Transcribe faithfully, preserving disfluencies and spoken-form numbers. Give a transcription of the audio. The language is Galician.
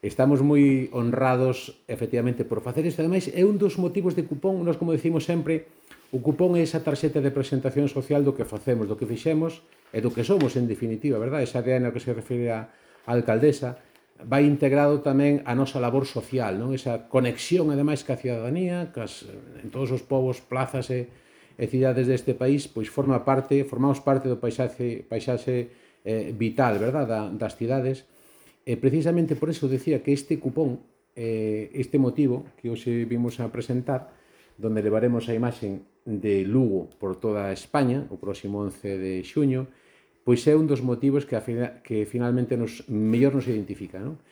estamos moi honrados, efectivamente, por facer isto. Ademais, é un dos motivos de cupón. Nós, como decimos sempre, o cupón é esa tarxeta de presentación social do que facemos, do que fixemos e do que somos, en definitiva, verdad? Esa A D N ao que se refere a, a alcaldesa vai integrado tamén a nosa labor social, non? Esa conexión, ademais, ca cidadanía, cas, en todos os povos, plazas e, e cidades deste país, pois forma parte, formamos parte do paisaxe, paisaxe eh, vital, verdad? Da, das cidades. E precisamente por eso decía que este cupón, eh, este motivo que hoxe vimos a presentar, donde levaremos a imaxen de Lugo por toda España o próximo once de xuño, pois é un dos motivos que, a, que finalmente nos, mellor nos identifica, non?